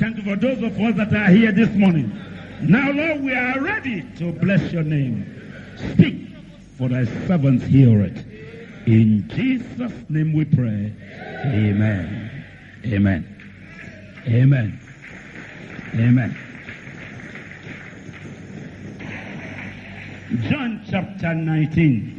thank you for those of us that are here this morning. Now, Lord, we are ready to bless your name. Speak, for thy servants hear it. In Jesus' name we pray. Amen. Amen. Amen. Amen. John chapter 19.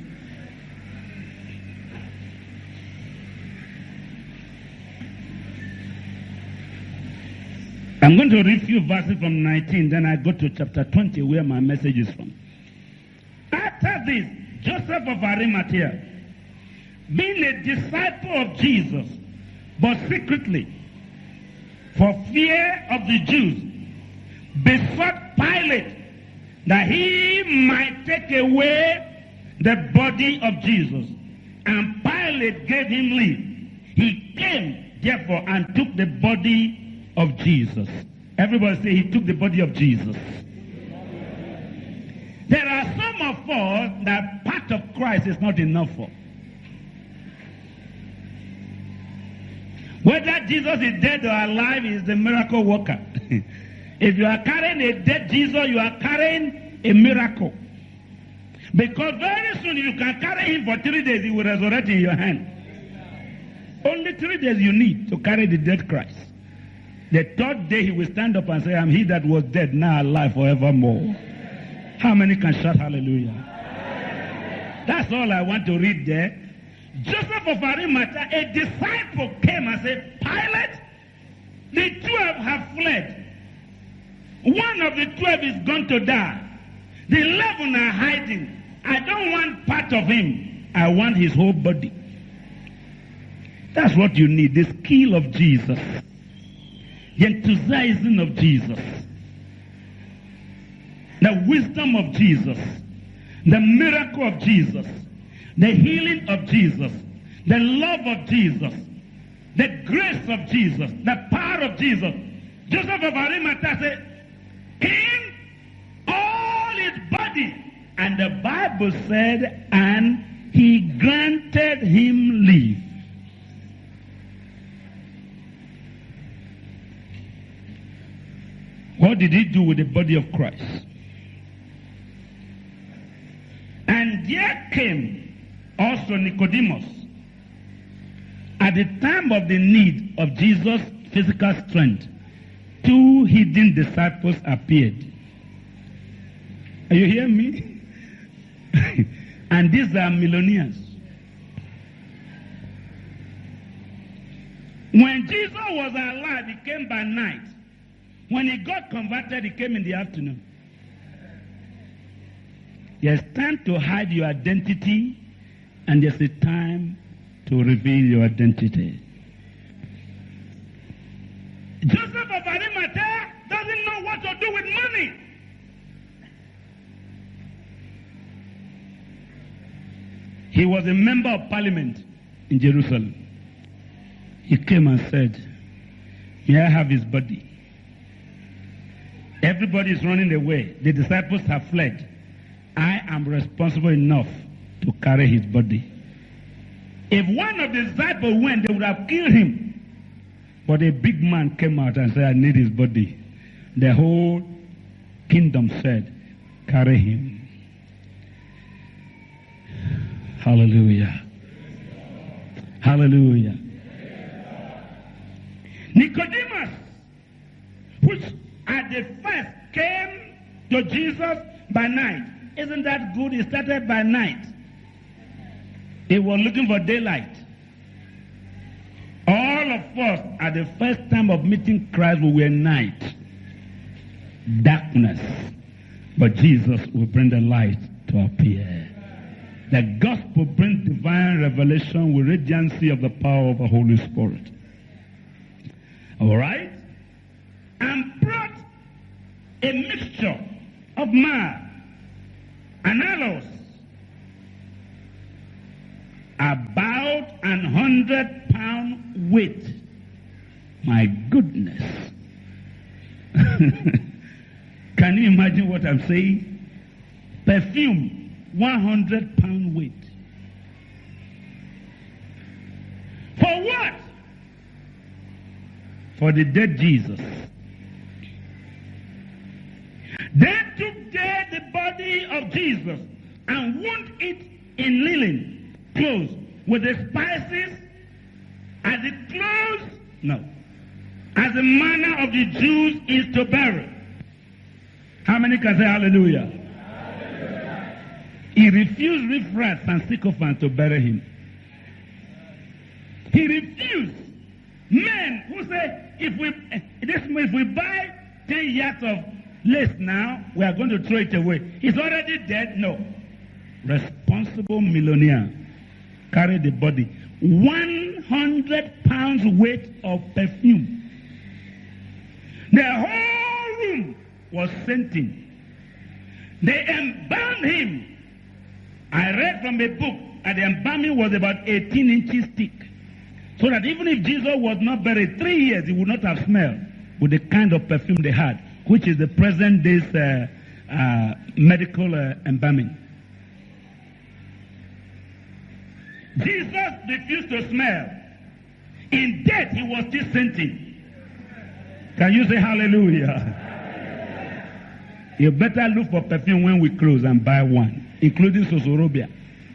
I'm going to read a few verses from 19, then I go to chapter 20 where my message is from. After this, Joseph of Arimathea, being a disciple of Jesus, but secretly, for fear of the Jews, besought Pilate that he might take away the body of Jesus. And Pilate gave him leave. He came, therefore, and took the body of Jesus. Everybody say he took the body of Jesus. There are some of us that part of Christ is not enough for. Whether Jesus is dead or alive, he is the miracle worker. If you are carrying a dead Jesus, you are carrying a miracle. Because very soon you can carry him for 3 days, he will resurrect in your hand. Only 3 days you need to carry the dead Christ. The third day he will stand up and say, I'm he that was dead, now alive forevermore. How many can shout hallelujah? That's all I want to read there. Joseph of Arimathea, a disciple, came and said, Pilate, the 12 have fled. One of the 12 is going to die. The 11 are hiding. I don't want part of him. I want his whole body. That's what you need, the skill of Jesus. The enthusiasm of Jesus. The wisdom of Jesus. The miracle of Jesus. The healing of Jesus, the love of Jesus, the grace of Jesus, the power of Jesus. Joseph of Arimathea said, King, all his body. And the Bible said, and he granted him leave. What did he do with the body of Christ? And there came also Nicodemus, at the time of the need of Jesus' physical strength, 2 hidden disciples appeared. Are you hearing me? And these are millionaires. When Jesus was alive, he came by night. When he got converted, he came in the afternoon. There's time to hide your identity, and there's a time to reveal your identity. Joseph of Arimathea doesn't know what to do with money. He was a member of parliament in Jerusalem. He came and said, may I have his body? Everybody is running away. The disciples have fled. I am responsible enough to carry his body. If one of the disciples went, they would have killed him. But a big man came out and said, I need his body. The whole kingdom said, carry him. Hallelujah. Hallelujah. Nicodemus, which at the first came to Jesus by night. Isn't that good? He started by night. He was looking for daylight. All of us at the first time of meeting Christ, we were night. Darkness. But Jesus will bring the light to appear. The gospel brings divine revelation with radiancy of the power of the Holy Spirit. All right? And brought a mixture of myrrh and aloes, about 100-pound weight. My goodness. Can you imagine what I'm saying? Perfume, 100-pound weight. For what? For the dead Jesus. They took there the body of Jesus and wound it in linen clothes with the spices as the clothes, no, as the manner of the Jews is to bury. How many can say hallelujah? Hallelujah. He refused riffraff and sycophants to bury him. He refused. Men who say, if we buy 10 yards of lace now, we are going to throw it away. He's already dead? No. Responsible millionaire carried the body. 100 pounds weight of perfume. The whole room was scenting. They embalmed him. I read from a book that the embalming was about 18 inches thick. So that even if Jesus was not buried 3 years, he would not have smelled with the kind of perfume they had, which is the present day's medical embalming. Jesus refused to smell. In death, he was still scenting. Can you say hallelujah? You better look for perfume when we close and buy one, including Sosorobia.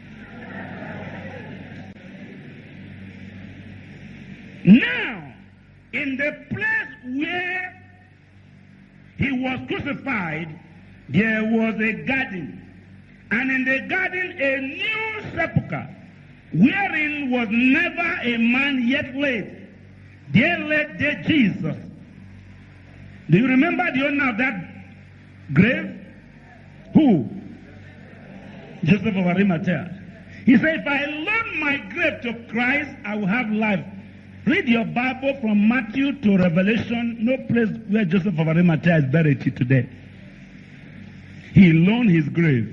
Now, in the place where he was crucified, there was a garden. And in the garden, a new sepulchre, wherein was never a man yet laid. There laid there Jesus. Do you remember the owner of that grave? Who? Joseph of Arimathea. He said, if I loan my grave to Christ, I will have life. Read your Bible from Matthew to Revelation. No place where Joseph of Arimathea is buried today. He loaned his grave.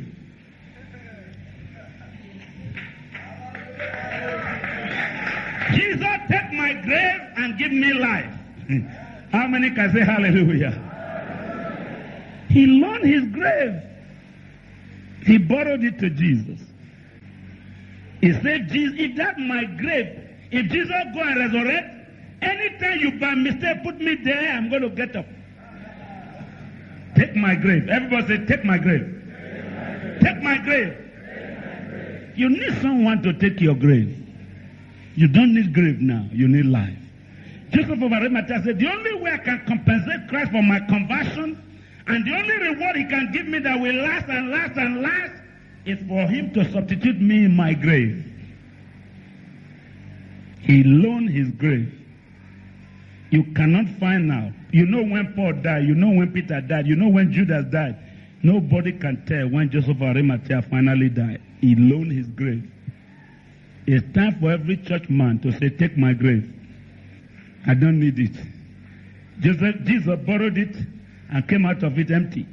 Jesus, take my grave and give me life. How many can say hallelujah? He loaned his grave. He borrowed it to Jesus. He said, Jesus, if that's my grave, if Jesus go and resurrect, anytime you by mistake put me there, I'm going to get up. Take my grave. Everybody say, take my grave. Take my grave. You need someone to take your grave. You don't need grave now. You need life. Joseph of Arimathea said, the only way I can compensate Christ for my conversion, and the only reward he can give me that will last and last and last, is for him to substitute me in my grave. He loaned his grave. You cannot find out. You know when Paul died. You know when Peter died. You know when Judas died. Nobody can tell when Joseph of Arimathea finally died. He loaned his grave. It's time for every church man to say, take my grave. I don't need it. Jesus borrowed it and came out of it empty.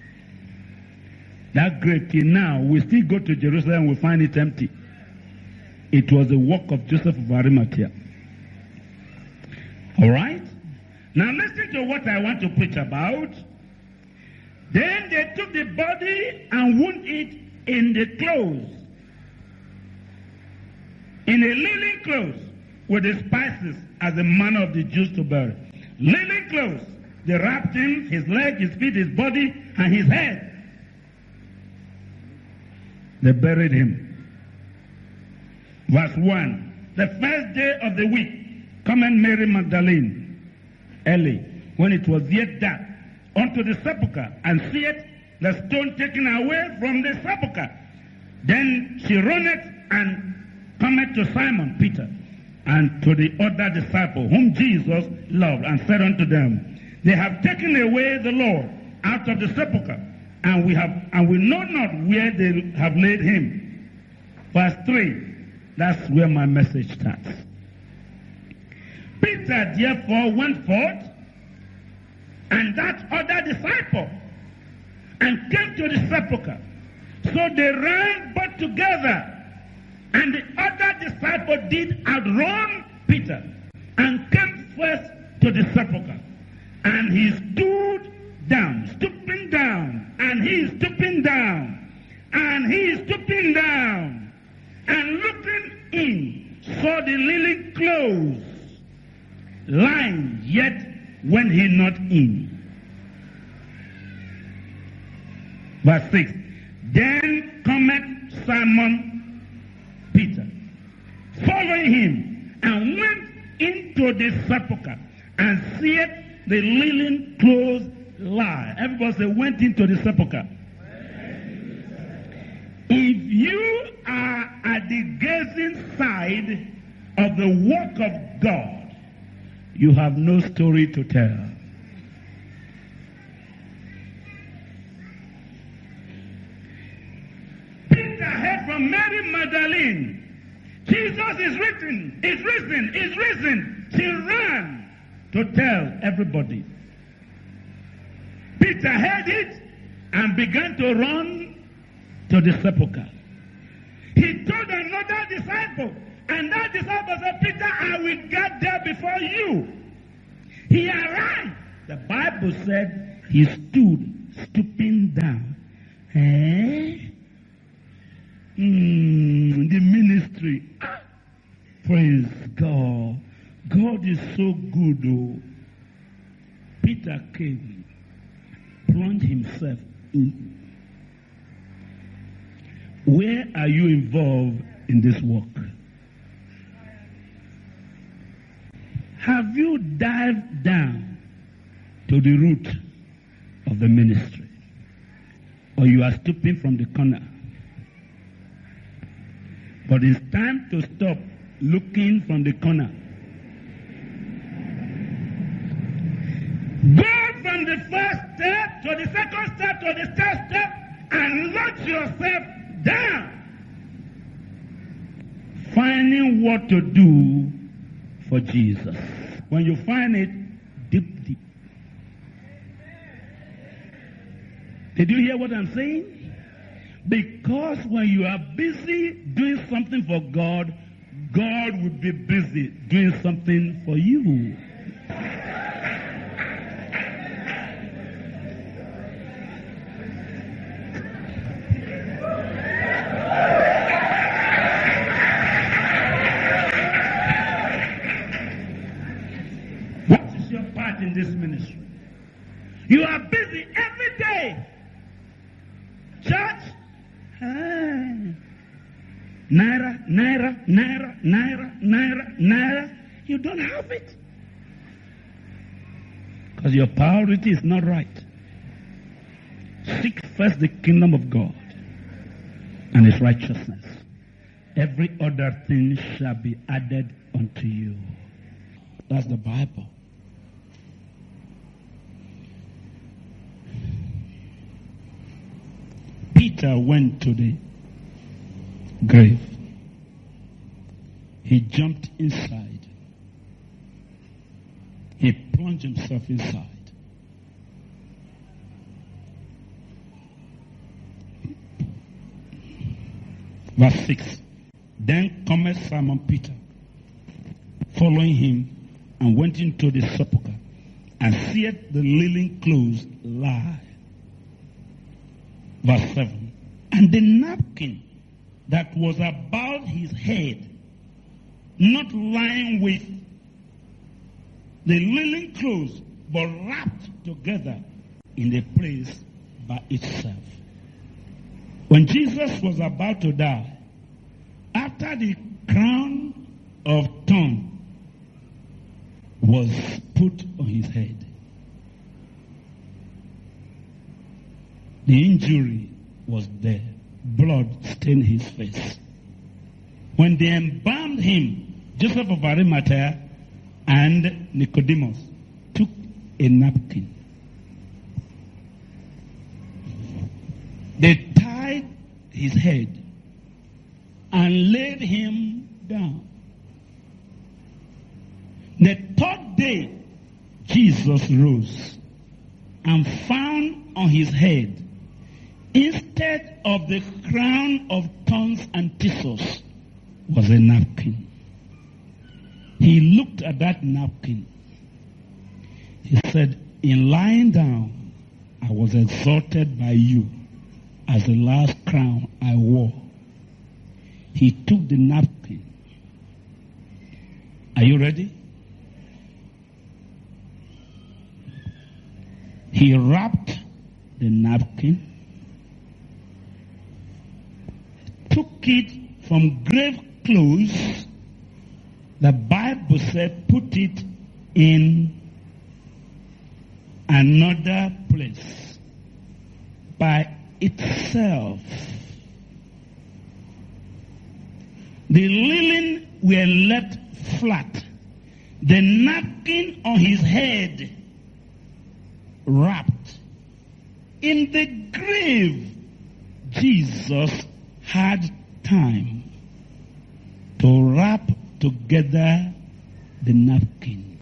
That grave, till now, we still go to Jerusalem and we find it empty. It was the work of Joseph of Arimathea. All right? Now listen to what I want to preach about. Then they took the body and wound it in the clothes. In a linen clothes with the spices as the manner of the Jews to bury. Linen clothes. They wrapped him, his leg, his feet, his body, and his head. They buried him. Verse 1. The first day of the week, cometh Mary Magdalene, early, when it was yet dark, unto the sepulchre, and seeth the stone taken away from the sepulchre. Then she runneth and cometh to Simon Peter, and to the other disciple, whom Jesus loved, and said unto them, they have taken away the Lord out of the sepulchre, and we know not where they have laid him. Verse 3. That's where my message starts. Peter therefore went forth, and that other disciple, and came to the sepulchre. So they ran both together, and the other disciple did outrun Peter, and came first to the sepulchre. And he stood down, stooping down, and he stooping down, and he stooping down, and looking in, saw the linen clothes lying, yet went he not in. Verse 6. Then cometh Simon Peter, following him, and went into the sepulchre, and seeth the linen clothes lie. Everybody say, went into the sepulchre. If you are at the gazing side of the work of God, you have no story to tell. Peter heard from Mary Magdalene, Jesus is risen, is risen, is risen. She ran to tell everybody. Peter heard it and began to run to the sepulchre. He told another disciple, and that disciple said, Peter, I will get there before you. He arrived. The Bible said he stood stooping down. The ministry. Praise God. God is so good. Oh. Peter came, plunged himself in. Where are you involved in this work? Have you dived down to the root of the ministry? Or you are stooping from the corner? But it's time to stop looking from the corner. Go from the first step to the second step to the third step and let yourself down. Finding what to do for Jesus. When you find it, deep. Did you hear what I'm saying? Because when you are busy doing something for God, God will be busy doing something for you. What is your part in this ministry? You are busy every day. Church, naira. You don't have it. Because your priority is not right. Seek first the kingdom of God and his righteousness. Every other thing shall be added unto you. That's the Bible. Peter went to the grave. He jumped inside. He plunged himself inside. Verse 6. Then cometh Simon Peter, following him, and went into the sepulchre, and seeth the linen clothes lie. Verse 7. And the napkin that was about his head, not lying with the linen clothes, but wrapped together in a place by itself. When Jesus was about to die, after the crown of thorns was put on his head, the injury was there. Blood stained his face. When they embalmed him, Joseph of Arimathea and Nicodemus took a napkin. They tied his head and laid him down. The third day, Jesus rose and found on his head, instead of the crown of thorns and thistles, was a napkin. He looked at that napkin. He said, in lying down, I was exalted by you as the last crown I wore. He took the napkin. Are you ready? He wrapped the napkin it from grave clothes, the Bible said, put it in another place by itself. The linen were left flat, the napkin on his head wrapped. In the grave, Jesus had time to wrap together the napkin.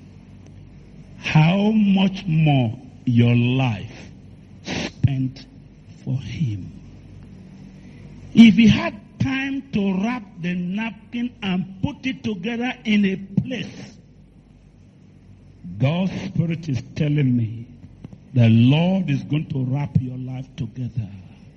How much more your life spent for him? If he had time to wrap the napkin and put it together in a place, God's Spirit is telling me the Lord is going to wrap your life together.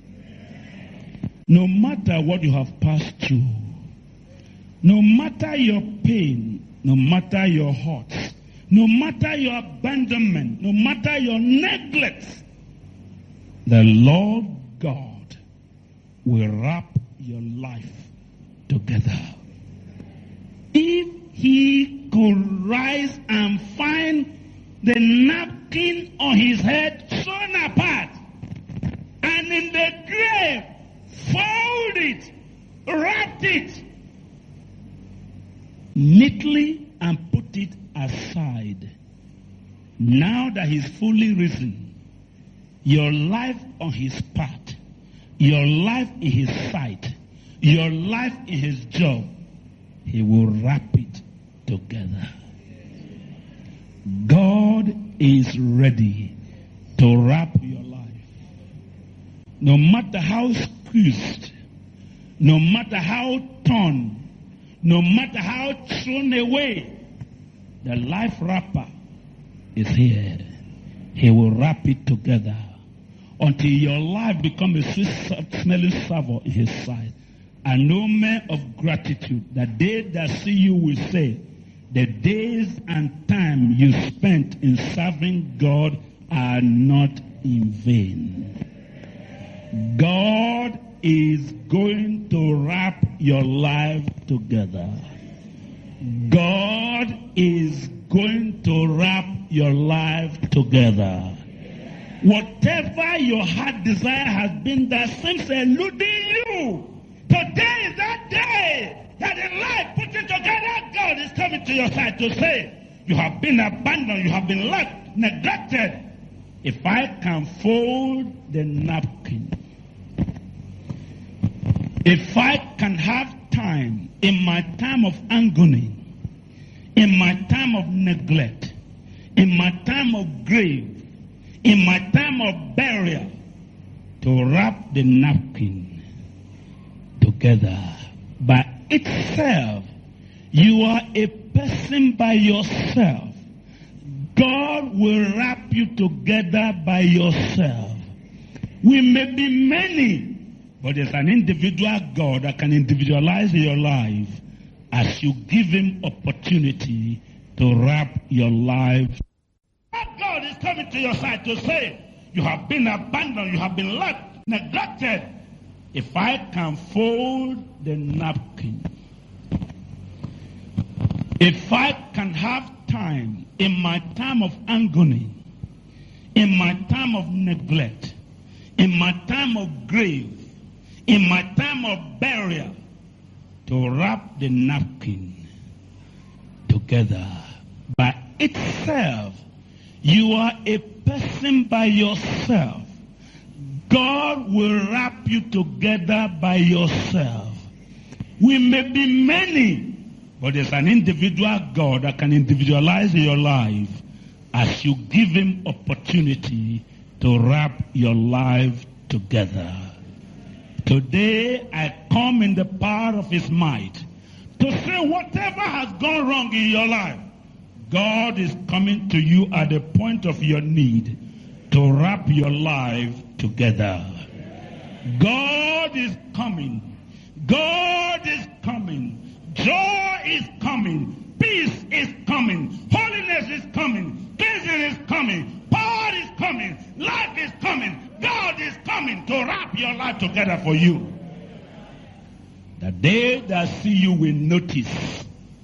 No matter what you have passed through, no matter your pain, no matter your hurts, no matter your abandonment, no matter your neglect, the Lord God will wrap your life together. If he could rise and find the napkin on his head sewn apart, and in the grave fold it, wrapped it neatly and put it aside. Now that he's fully risen, your life on his path, your life in his sight, your life in his job, he will wrap it together. God is ready to wrap your life. No matter how squeezed, no matter how torn, no matter how thrown away, the life wrapper is here. He will wrap it together until your life becomes a sweet-smelling savour in his sight. An omen of gratitude, that they that see you will say, the days and time you spent in serving God are not in vain. God is going to wrap your life together. God is going to wrap your life together. Whatever your heart desire has been that seems eluding you, today is that day that in life putting together, God is coming to your side to say, you have been abandoned, you have been left, neglected. If I can fold the napkin, if I can have time in my time of agony, in my time of neglect, in my time of grave, in my time of burial, to wrap the napkin together by itself. You are a person by yourself. God will wrap you together by yourself. We may be many, but there's an individual God that can individualize your life as you give him opportunity to wrap your life. God is coming to your side to say, you have been abandoned, you have been left, neglected. If I can fold the napkin, if I can have time in my time of agony, in my time of neglect, in my time of grave, in my time of burial, to wrap the napkin together by itself. You are a person by yourself. God will wrap you together by yourself. We may be many, but there's an individual God that can individualize your life as you give him opportunity to wrap your life together. Today I come in the power of his might to say whatever has gone wrong in your life, God is coming to you at the point of your need to wrap your life together. God is coming. God is coming. Joy is coming. Peace is coming. Holiness is coming. Cleansing is coming. Power is coming. Life is coming. God is coming to wrap your life together for you. that they that see you will notice.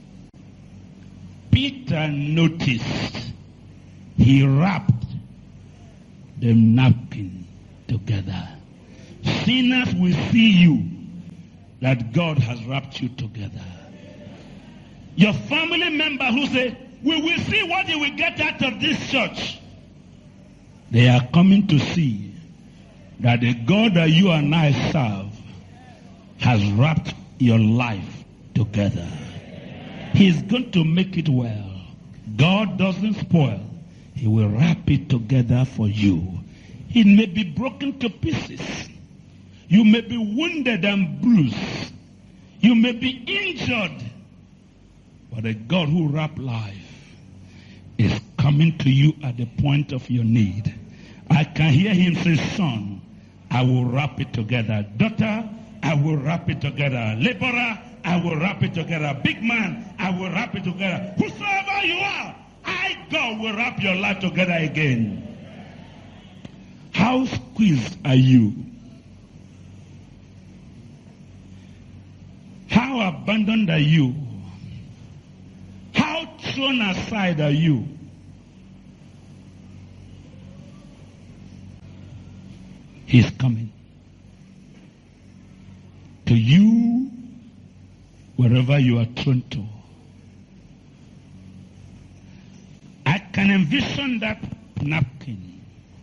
Peter noticed. He wrapped the napkin together. Sinners will see you that God has wrapped you together. Your family member who say, we will see what you will get out of this church. They are coming to see that the God that you and I serve has wrapped your life together. He's going to make it well. God doesn't spoil. He will wrap it together for you. It may be broken to pieces. You may be wounded and bruised. You may be injured. But the God who wraps life is coming to you at the point of your need. I can hear him say, son, I will wrap it together. Daughter, I will wrap it together. Laborer, I will wrap it together. Big man, I will wrap it together. Whosoever you are, I, God, will wrap your life together again. How squeezed are you? How abandoned are you? How thrown aside are you? He's coming to you wherever you are thrown to. I can envision that napkin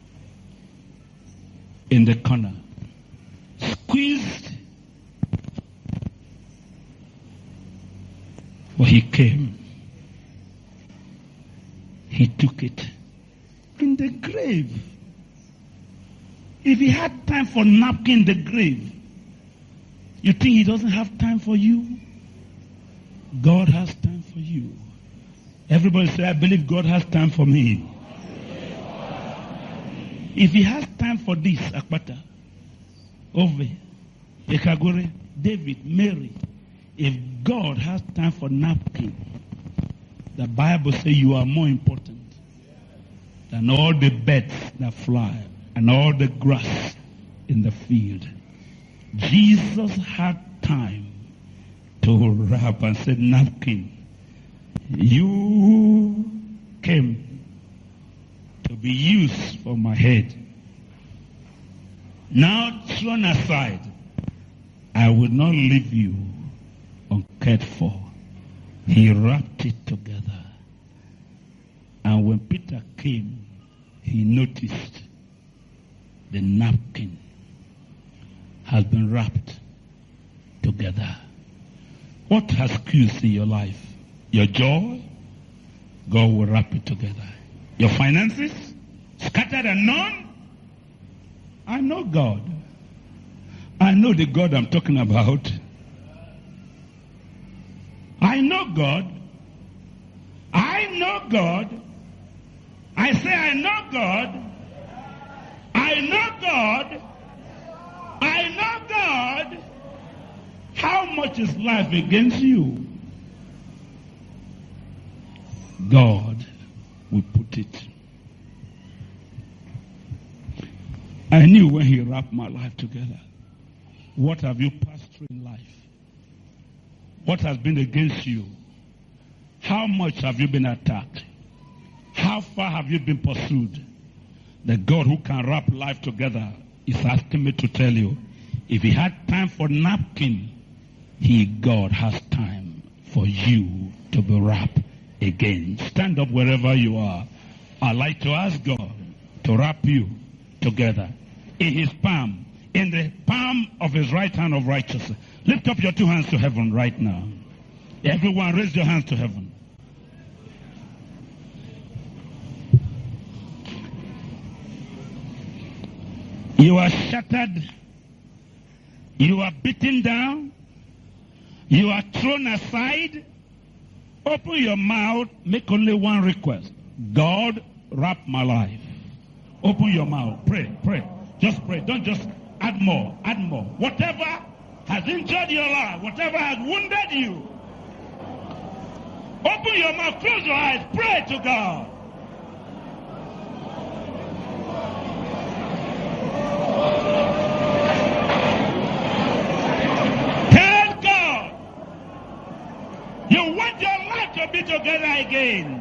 in the corner, squeezed. Well, he came. He took it in the grave. If he had time for napkin in the grave, you think he doesn't have time for you? God has time for you. Everybody say, I believe God has time for me. If he has time for this, Akpata, Ove, Ekagore, David, Mary, if God has time for napkin, the Bible says you are more important than all the birds that fly and all the grass in the field. Jesus had time to wrap and said, napkin, you came to be used for my head. Now thrown aside, I will not leave you uncared for. He wrapped it together. And when Peter came, he noticed the napkin has been wrapped together. What has squeezed in your life? Your joy? God will wrap it together. Your finances? Scattered and none? I know God. I know the God I'm talking about. I know God. I know God. I say I know God. I know God. I know God. How much is life against you? God will put it. I knew when he wrapped my life together. What have you passed through in life? What has been against you? How much have you been attacked? How far have you been pursued? The God who can wrap life together is asking me to tell you, if he had time for napkin, God has time for you to be wrapped again. Stand up wherever you are. I'd like to ask God to wrap you together in his palm, in the palm of his right hand of righteousness. Lift up your two hands to heaven right now. Everyone raise your hands to heaven. You are shattered. You are beaten down. You are thrown aside. Open your mouth. Make only one request. God, wrap my life. Open your mouth. Pray, pray. Just pray. Don't just add more. Add more. Whatever has injured your life, whatever has wounded you, open your mouth. Close your eyes. Pray to God. Tell me together again.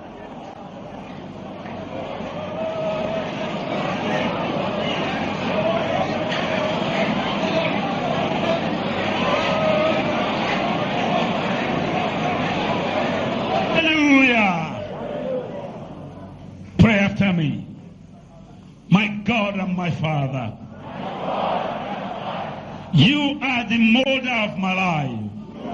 Hallelujah. Pray after me. My God and my Father, you are the molder of my life.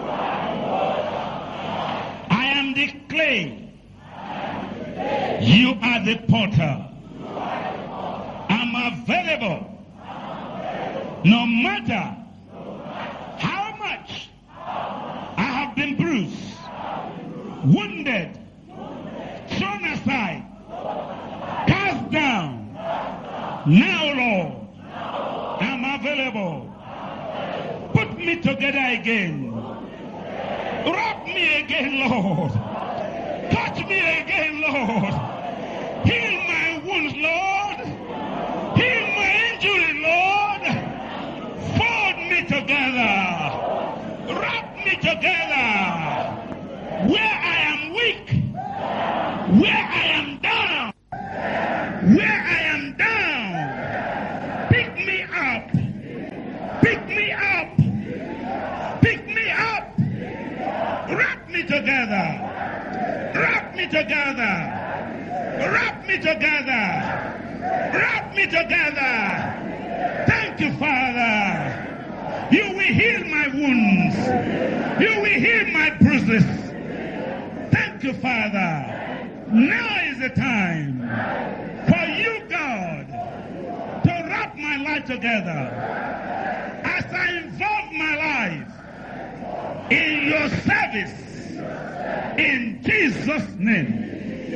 I am the clay. You are the potter. I'm available. No matter how much I have been bruised, wounded, thrown aside, cast down. Now, Lord, I'm available. Put me together again. Wrap me again, Lord. Touch me again, Lord. Heal my wounds, Lord. Heal my injury, Lord. Fold me together. Wrap me together. Where I am weak, where I am down, where I am down, pick me up, pick me up, pick me up, wrap me together, wrap me together, wrap me together, wrap me together. Thank you, Father. You will heal my wounds. You will heal my bruises. Thank you, Father. Now is the time for you, God, to wrap my life together as I involve my life in your service. In Jesus' name.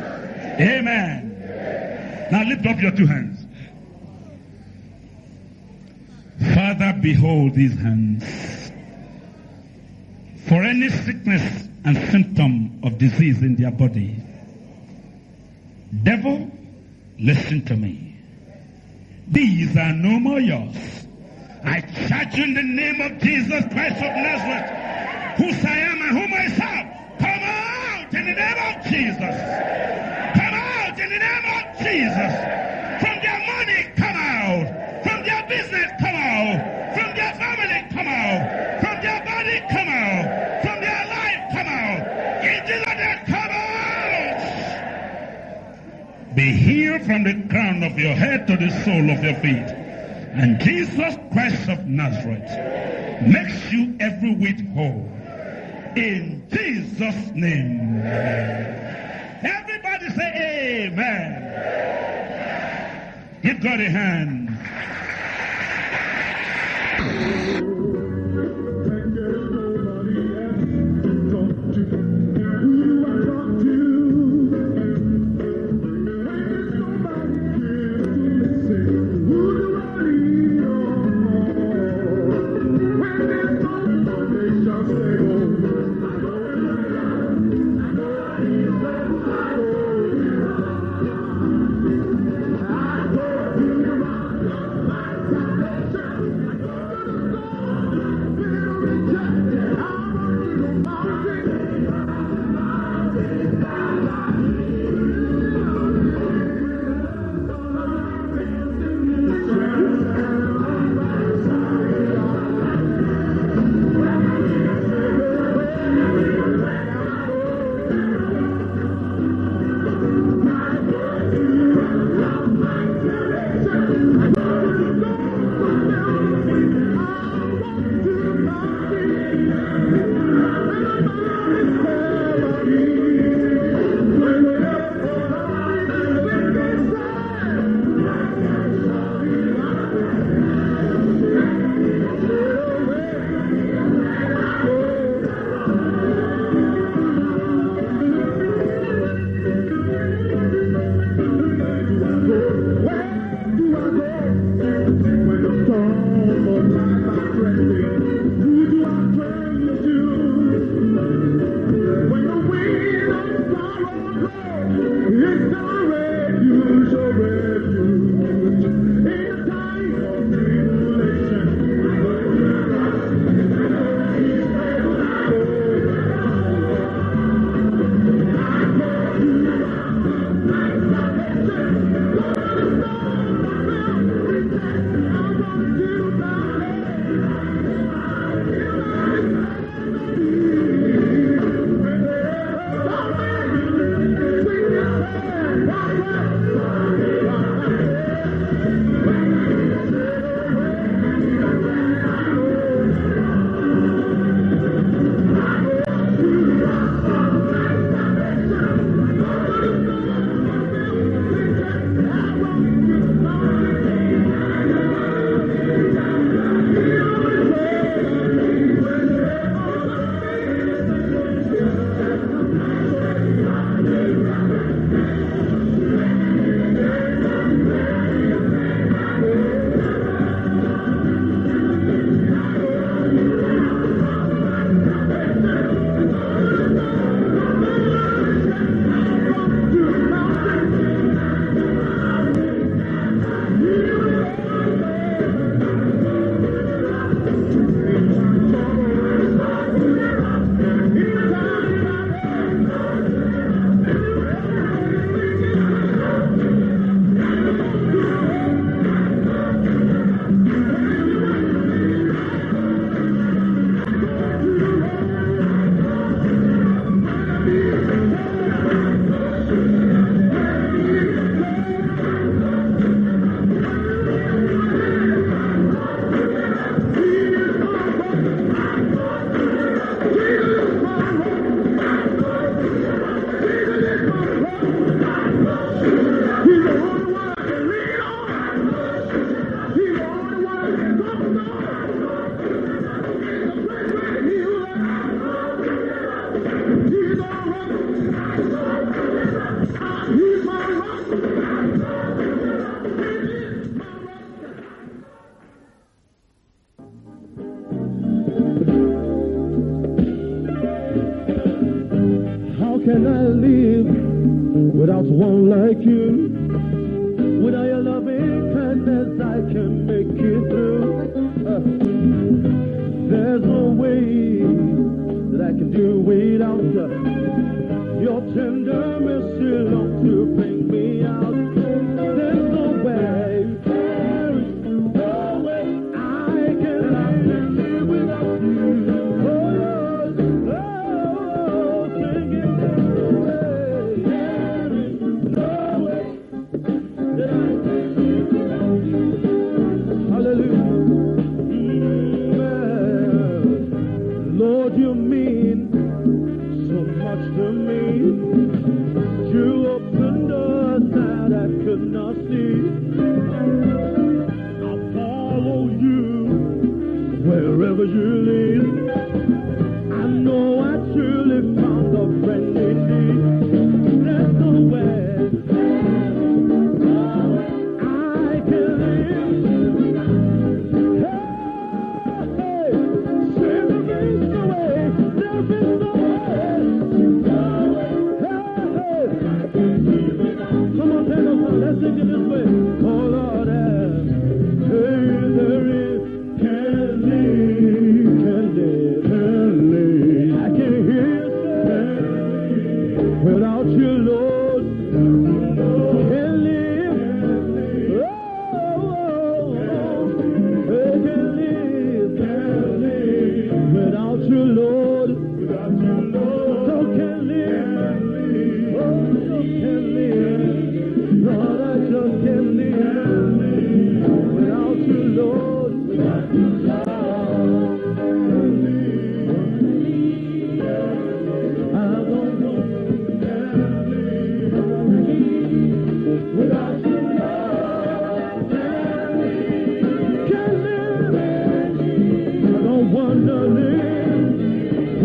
Amen. Now lift up your two hands. Father, behold these hands. For any sickness and symptom of disease in their body, devil, listen to me. These are no more yours. I charge you in the name of Jesus Christ of Nazareth, whose I am and whom I serve. Come out in the name of Jesus. Come out in the name of Jesus. From their money, come out. From their business, come out. From their family, come out. From their body, come out. From their life, come out. In Jesus' name, come out. Be healed from the crown of your head to the sole of your feet. And Jesus Christ of Nazareth makes you every whit whole. In Jesus' name. Everybody say amen. Give God a hand. can make it through. There's no way that I can do without you. Your tender mercy long to bring me out. There's no way, there is no way I cannot live without you. Oh, sing it. There is no way that I can live without you. Hallelujah. Lord, you mean so much to me. You opened doors that I could not see. I'll follow you wherever you lead. I know I truly found a friend indeed. There's no way I can live. Hey, sin against the way. There is no way. Come on, take us on. Let's sing it this way. Oh, Lord, hey, there is candy. I can hear you say, without you, Lord, can't live. Oh, I can live. Without you, Lord, so can't live. Oh, so can't live. Lord, I just can't live without you, Lord. Without you, Lord. I don't know. Without you, Lord. Can't live. I don't want to live. Oh,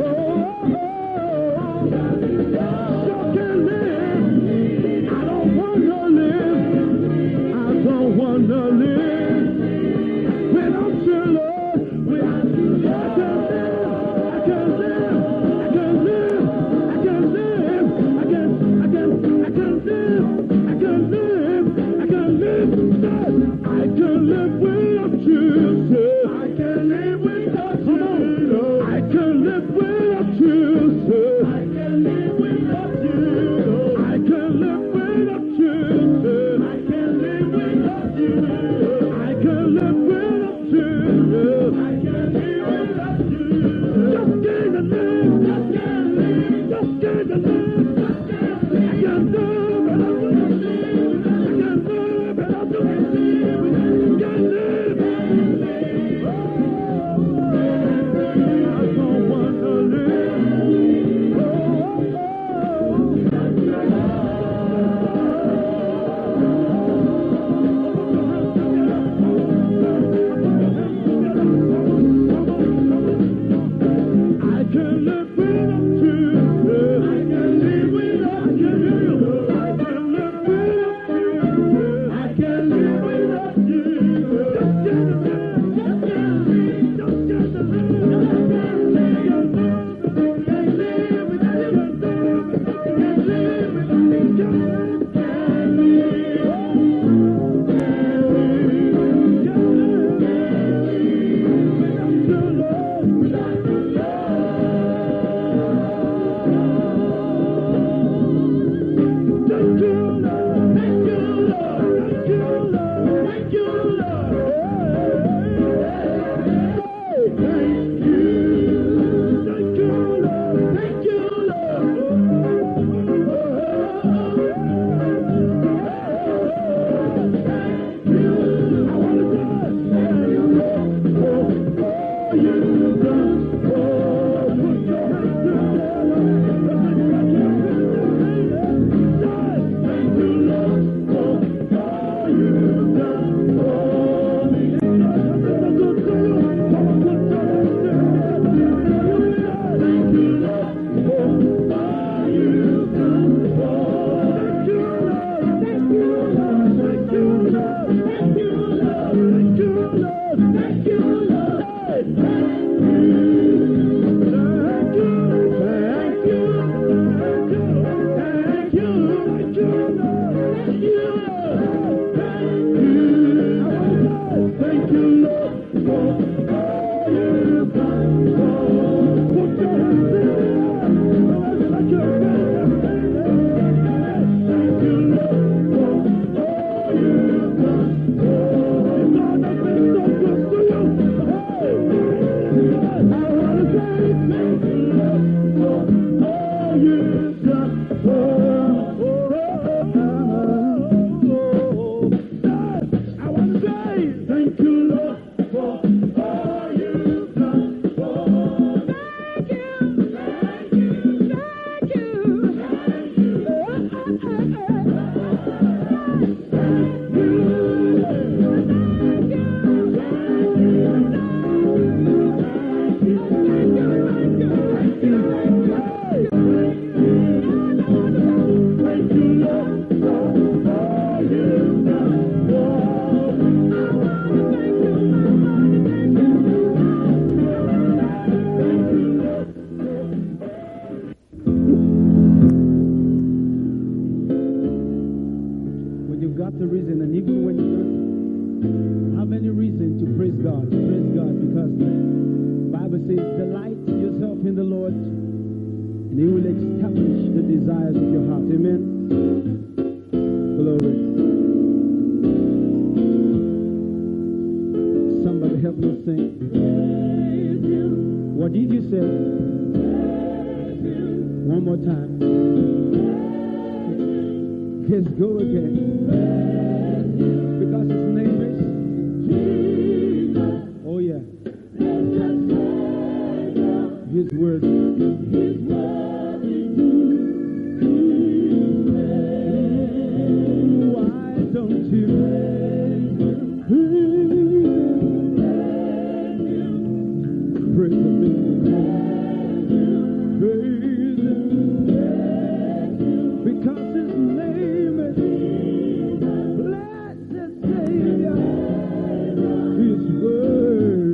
so can't live. I don't want to live. I don't want to live without you, Lord. Without you, Lord. I can live. I can live. I can live. I can live. I can live. I can live. I can live without you, sir. I can live without you. I can live without you, sir. I can live without you. I can live without you, sir. I can live without you. I can live without you. I can live without you. Just get a live. Just get a live. Just get a live. Just get a live. I can live without you. I can live without you. I can live. I don't want to live. I can live without you. I can live without you. I can live without you. I can live without you. Just get a live. Just get a live. Just get a live. Can't live without you. Can't live without you. When you've got the reason, and even when you don't have any reason to praise God because the Bible says, delight yourself in the Lord, and He will establish the desires of your heart. Amen. Glory. Somebody help me sing. What did you say? One more time. Let's go again. Because His name is Jesus. Oh yeah. His word. Why don't you praise Him? Praise Him. Because His name is blessed Savior. His word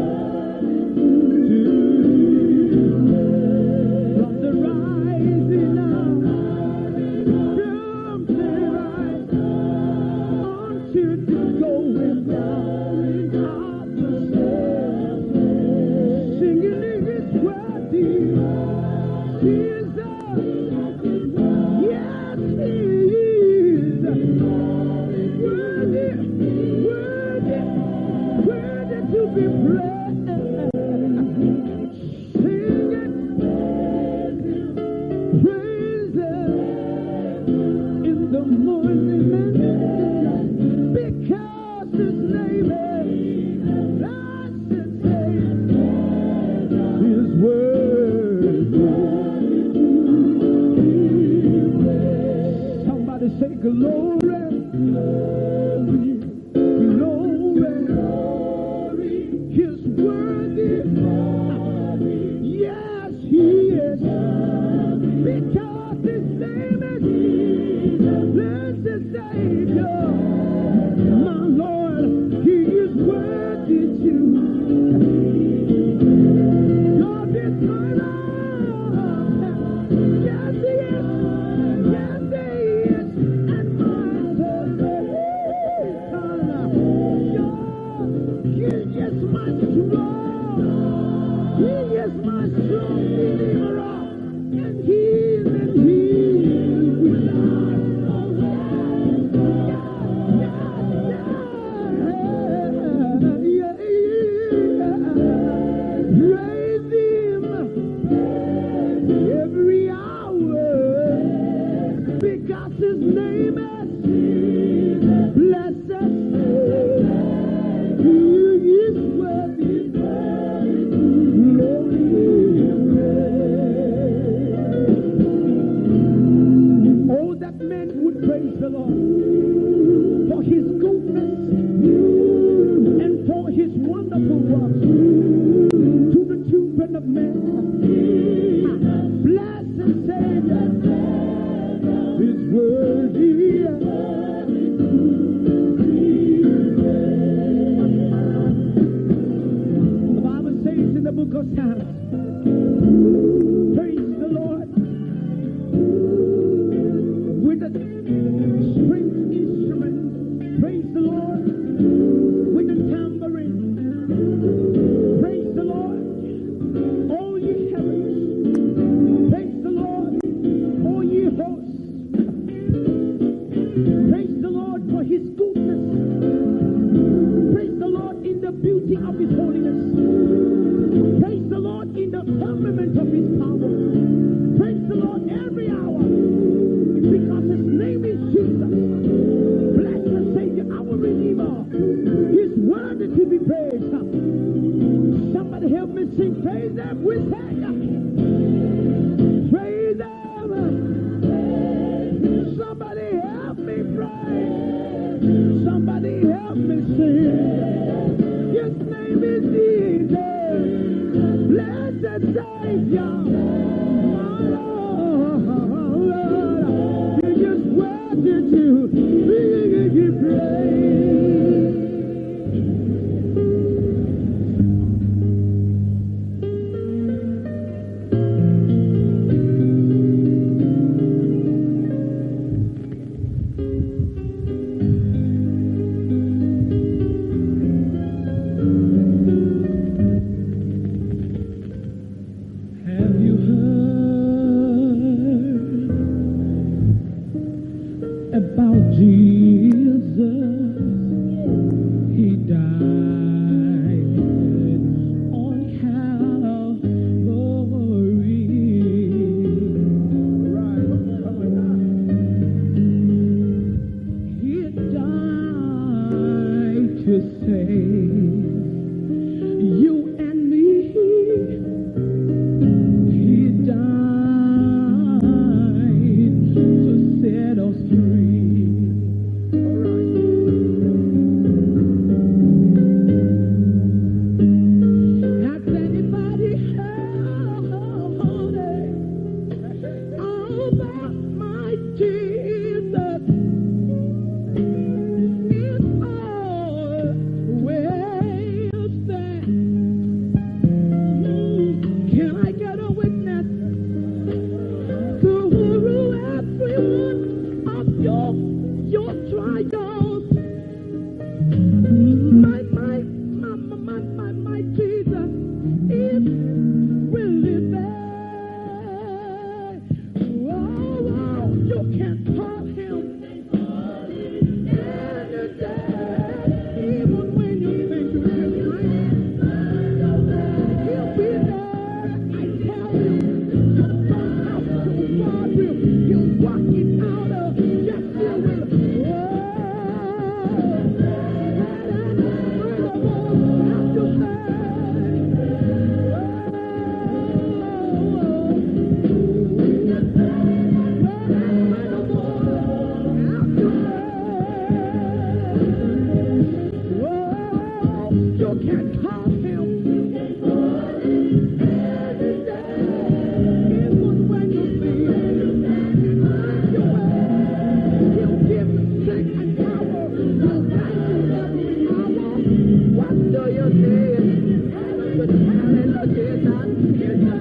from the rising up from the rise until the going down of the sun. Singing His worthy, Jesus. Yes, He is worthy, worthy, worthy to be praised. Sing it, praise Him in the morning, because His name is blessed Savior. His word. Somebody say glory, glory, glory. His worthy. Yes, He is. Because His name is blessed Savior. My Lord, He is worthy to. God is my Lord. Yes, He is. Yes, He is. And my salvation. God, He is my strong. He is my strong deliverer. And He will last. Praise Him every hour, because His name is blessed Savior. He is worthy, glory. Oh, that men would praise the Lord for His goodness and for His wonderful works to the children of men. Blessed Savior, His worthy. The Bible says in the book of Psalms, praise the Lord with a stringed instrument. Praise the Lord with a tambourine. Praise the Lord, all ye heavens. Praise the Lord, all ye hosts. Praise the Lord for His goodness. Praise the Lord in the beauty of His holiness. Praise the Lord in the firmament of His power. Praise the Lord every hour, because His name is Jesus. Blessed Savior, our Redeemer. He's worthy to be praised. Somebody help me sing. Praise Him with Savior. Praise Him. Somebody help me praise. Somebody help me sing. His name is Jesus. Blessed Savior. My Lord. He is worthy to be to save you and me. He died to set us free. All right. Has anybody heard about my Jesus? It's always there. Can I get a witness to every one of your trials? My Jesus is really there. Oh, you can call him any day, even when you think you can't find him. He'll be there. I tell you, you don't have to worry. He'll work it out. Yes, he will. You can call him every day, even when you feel your way. He'll give you strength and power. He'll guide you every hour. What do you need? With the talent of Jesus, it's a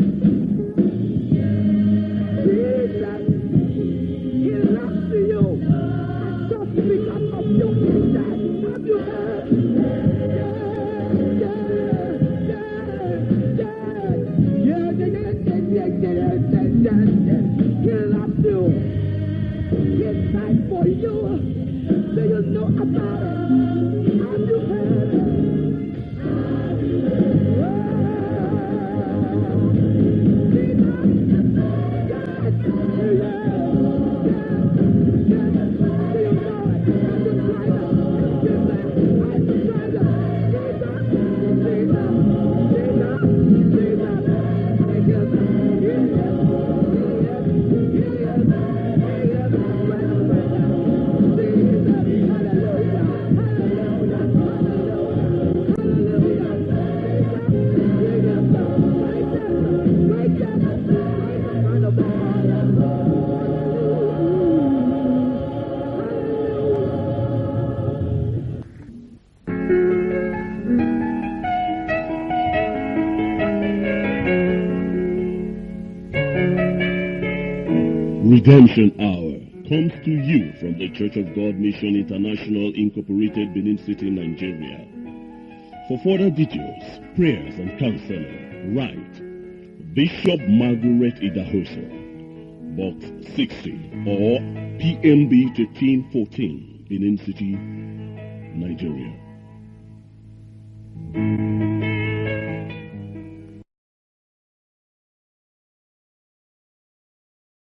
He loves you. you? Do you know about it? Have you heard it? Redemption Hour comes to you from the Church of God Mission International Incorporated, Benin City, Nigeria. For further details, prayers and counseling, write Bishop Margaret Idahosa, Box 60 or PMB 1314, Benin City, Nigeria.